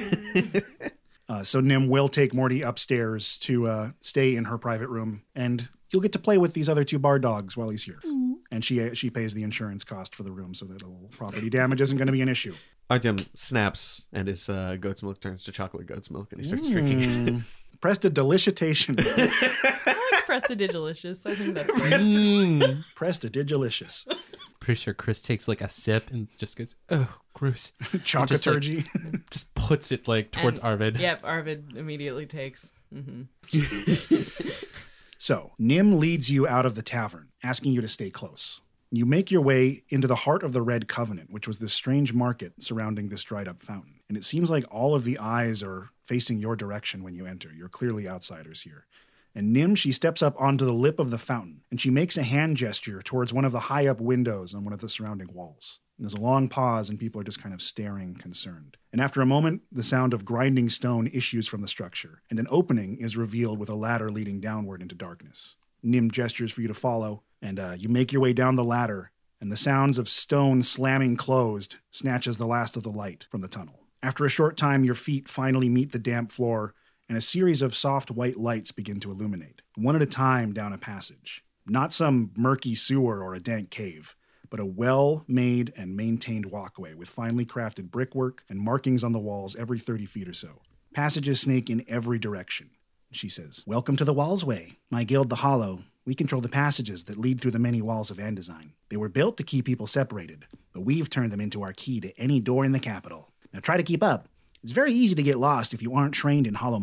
So Nim will take Morty upstairs to stay in her private room, and you'll get to play with these other 2 bar dogs while he's here. And she pays the insurance cost for the room, so that property damage isn't going to be an issue. Artyom snaps, and his goat's milk turns to chocolate goat's milk, and he starts drinking it. Prestidigitation. I like Prestidigilicious. I think that's great. Prestidigilicious. Pretty sure Chris takes like a sip and just goes, oh, gross. Chocaturgy. Just puts it like towards Arvid. Yep, Arvid immediately takes. Mm-hmm. So, Nim leads you out of the tavern, asking you to stay close. You make your way into the heart of the Red Covenant, which was this strange market surrounding this dried-up fountain. And it seems like all of the eyes are facing your direction when you enter. You're clearly outsiders here. And Nim, she steps up onto the lip of the fountain, and she makes a hand gesture towards one of the high-up windows on one of the surrounding walls. And there's a long pause, and people are just kind of staring, concerned. And after a moment, the sound of grinding stone issues from the structure, and an opening is revealed with a ladder leading downward into darkness. Nim gestures for you to follow, and you make your way down the ladder, and the sounds of stone slamming closed snatches the last of the light from the tunnel. After a short time, your feet finally meet the damp floor, and a series of soft white lights begin to illuminate, one at a time down a passage. Not some murky sewer or a dank cave, but a well-made and maintained walkway with finely crafted brickwork and markings on the walls every 30 feet or so. Passages snake in every direction. She says, "Welcome to the Wallsway. My guild, the Hollow. We control the passages that lead through the many walls of Andesign. They were built to keep people separated, but we've turned them into our key to any door in the capital. Now try to keep up. It's very easy to get lost if you aren't trained in Hollowmar.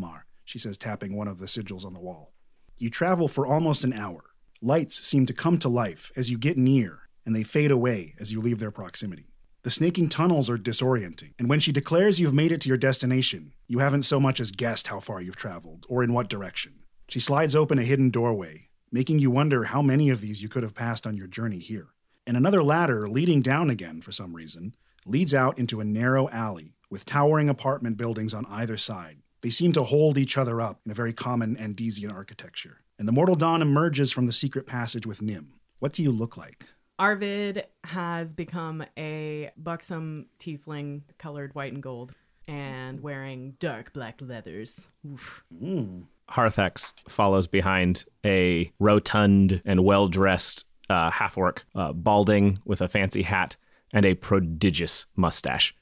she says, tapping one of the sigils on the wall. You travel for almost an hour. Lights seem to come to life as you get near, and they fade away as you leave their proximity. The snaking tunnels are disorienting, and when she declares you've made it to your destination, you haven't so much as guessed how far you've traveled, or in what direction. She slides open a hidden doorway, making you wonder how many of these you could have passed on your journey here. And another ladder, leading down again for some reason, leads out into a narrow alley with towering apartment buildings on either side. They seem to hold each other up in a very common Andesian architecture. And the Mortal Dawn emerges from the secret passage with Nim. What do you look like? Arvid has become a buxom tiefling colored white and gold and wearing dark black leathers. Oof. Harthex follows behind a rotund and well-dressed half-orc, balding with a fancy hat and a prodigious mustache.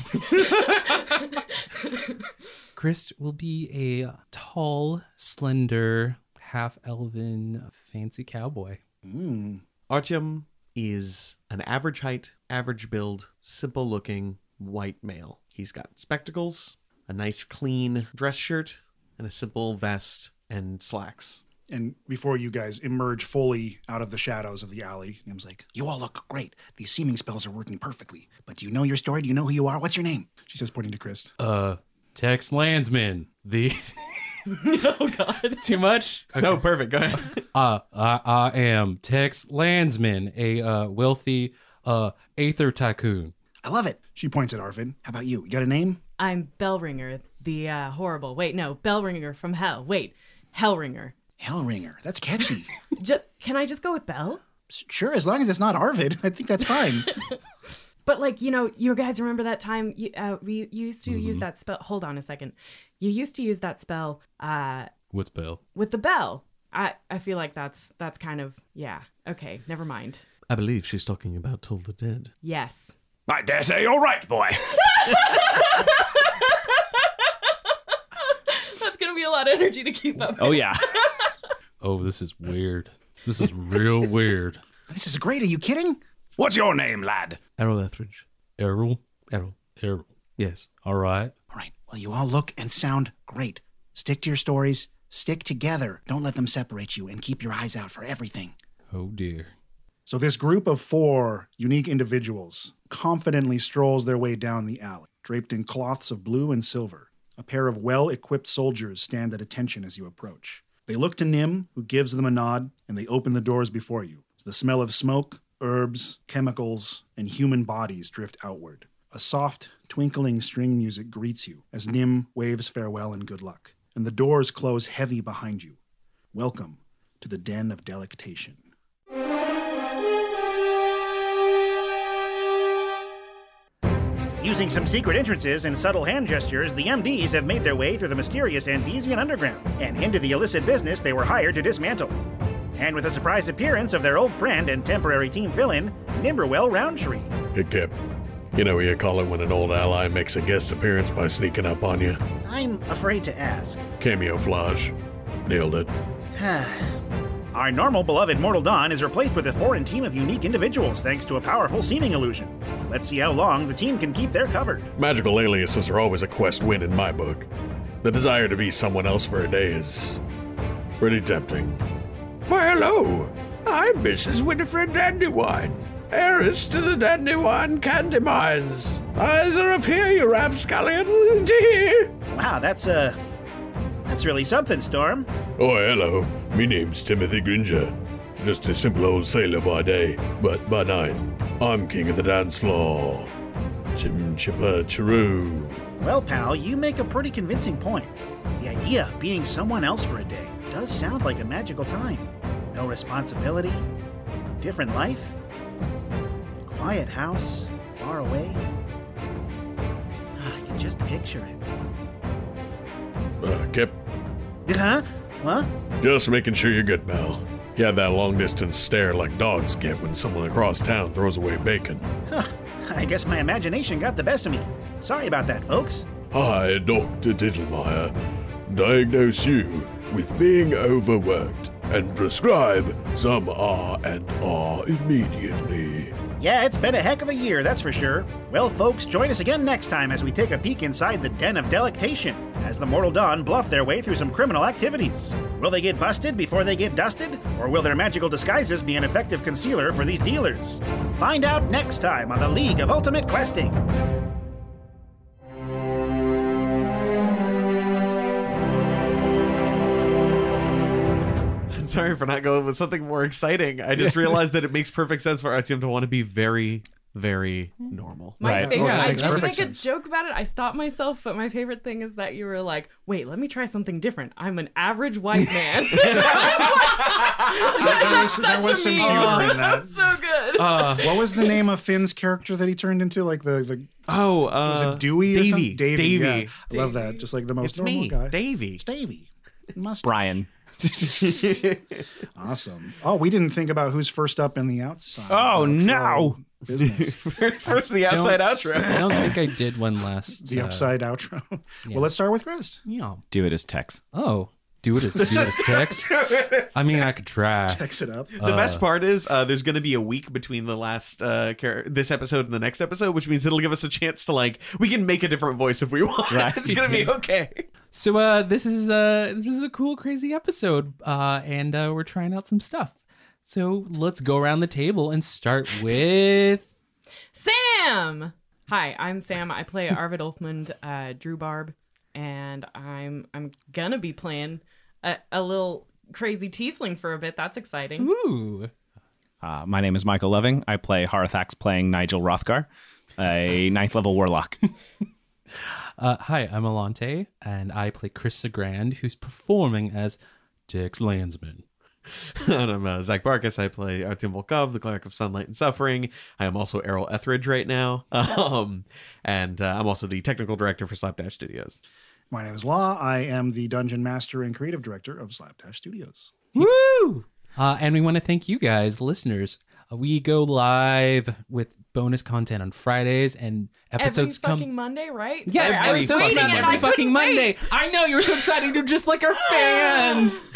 Chris will be a tall, slender, half-elven, fancy cowboy. Artyom is an average height, average build, simple-looking white male. He's got spectacles, a nice clean dress shirt, and a simple vest and slacks. And before you guys emerge fully out of the shadows of the alley, Nim's like, You all look great. These seeming spells are working perfectly. But do you know your story? Do you know who you are? What's your name? she says, pointing to Chris. Tex Landsman. Oh, God. Too much? Okay. No, perfect. Go ahead. I am Tex Landsman, a wealthy Aether tycoon. I love it. She points at Arvid. How about you? You got a name? I'm Bellringer, the horrible. Wait, no, Bellringer from hell. Wait, Hellringer. Hellringer. That's catchy. Can I just go with Bell? Sure, as long as it's not Arvid. I think that's fine. But, like, you know, you guys remember that time we used to use that spell? Hold on a second. You used to use that spell. What spell? With the bell. I feel like that's kind of, yeah. Okay, never mind. I believe she's talking about Toll the Dead. Yes. I dare say you're right, boy. That's going to be a lot of energy to keep up. Oh, yeah. Oh, this is weird. This is real weird. This is great. Are you kidding? What's your name, lad? Errol Etheridge. Errol? Errol. Yes. All right. All right. Well, you all look and sound great. Stick to your stories. Stick together. Don't let them separate you, and keep your eyes out for everything. Oh, dear. So this group of 4 unique individuals confidently strolls their way down the alley, draped in cloths of blue and silver. A pair of well-equipped soldiers stand at attention as you approach. They look to Nim, who gives them a nod, and they open the doors before you. The smell of smoke, herbs, chemicals, and human bodies drift outward. A soft, twinkling string music greets you as Nim waves farewell and good luck, and the doors close heavy behind you. Welcome to the Den of Delectation. Using some secret entrances and subtle hand gestures, the MDs have made their way through the mysterious Andesian underground and into the illicit business they were hired to dismantle. And with a surprise appearance of their old friend and temporary team fill-in, Nimberwell Roundtree. Hey, Kip. You know what you call it when an old ally makes a guest appearance by sneaking up on you? I'm afraid to ask. Camouflage. Nailed it. Our normal beloved Mortal Dawn is replaced with a foreign team of unique individuals thanks to a powerful seeming illusion. Let's see how long the team can keep their cover. Magical aliases are always a quest win in my book. The desire to be someone else for a day is pretty tempting. Why, hello. I'm Mrs. Winifred Dandywine, heiress to the Dandywine candy mines. Eyes are up here, you rapscallion. Wow, that's really something, Storm. Oh, hello. Me name's Timothy Gringer. Just a simple old sailor by day, but by night, I'm king of the dance floor. Chim chipper chiroo. Well, pal, you make a pretty convincing point. The idea of being someone else for a day does sound like a magical time. No responsibility, different life, quiet house, far away. I can just picture it. Kip? Huh? What? Just making sure you're good, pal. You had that long-distance stare like dogs get when someone across town throws away bacon. Huh. I guess my imagination got the best of me. Sorry about that, folks. I, Dr. Diddlemeyer, diagnose you with being overworked and prescribe some R&R immediately. Yeah, it's been a heck of a year, that's for sure. Well, folks, join us again next time as we take a peek inside the Den of Delectation as the Mortal Dawn bluff their way through some criminal activities. Will they get busted before they get dusted? Or will their magical disguises be an effective concealer for these dealers? Find out next time on the League of Ultimate Questing. Sorry for not going with something more exciting. I just realized that it makes perfect sense for Artyom to want to be very, very normal. My favorite, Yeah, I makes did perfect make a sense. joke about it. I stopped myself, but my favorite thing is that you were like, wait, let me try something different. I'm an average white man. There was some humor in that. So good. What was the name of Finn's character that he turned into? Like the was it Dewey? Or Davey. something? Davey. Davey. Yeah. I love that. Just like the most It's normal me, guy. Davey. It's Davey. Must Brian. Awesome. Oh, we didn't think about who's first up in the outside. Oh, no. Business. First, the outside outro. I don't think I did one last. The upside outro. Well, let's start with Chris. Yeah. Do it as Tex. Oh, do it as text. I mean, I could try. Text it up. The best part is there's going to be a week between the last this episode and the next episode, which means it'll give us a chance to we can make a different voice if we want. Right. It's going to be okay. So this is a cool, crazy episode, and we're trying out some stuff. So let's go around the table and start with Sam! Hi, I'm Sam. I play Arvid Ulfmund, Drew Barb, and I'm gonna be playing a little crazy tiefling for a bit. That's exciting. Ooh. My name is Michael Loving. I play Harathax playing Nigel Rothgar, a 9th level warlock. Hi, I'm Alante, and I play Chris Sagrand, who's performing as Dix Landsman. And I'm Zach Barkas. I play Artyom Volkov, the Cleric of Sunlight and Suffering. I am also Errol Etheridge right now. And I'm also the technical director for Slapdash Studios. My name is Law. I am the dungeon master and creative director of Slapdash Studios. Woo! And we want to thank you guys, listeners. We go live with bonus content on Fridays, and episodes every come. fucking Monday, right? Yes, Sorry, I was episodes waiting come and every I fucking couldn't Monday. wait. I know you were so excited. You're just like our fans.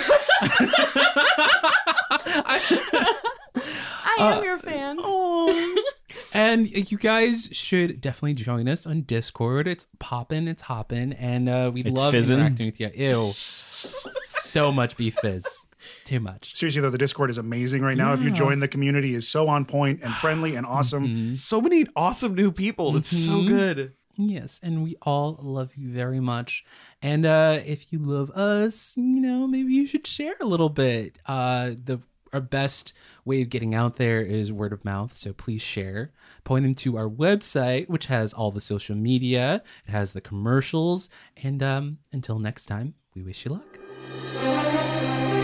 I am your fan. Oh. And you guys should definitely join us on Discord. It's poppin', it's hoppin', and we It's love fizzin'. interacting with you. Ew. So much beef fizz. Too much. Seriously, though, the Discord is amazing right now. If you join, the community is so on point and friendly and awesome. So many awesome new people. It's so good. Yes, and we all love you very much. And if you love us, maybe you should share a little bit. Our best way of getting out there is word of mouth, so please share. Point them to our website, which has all the social media. It has the commercials. And until next time, we wish you luck.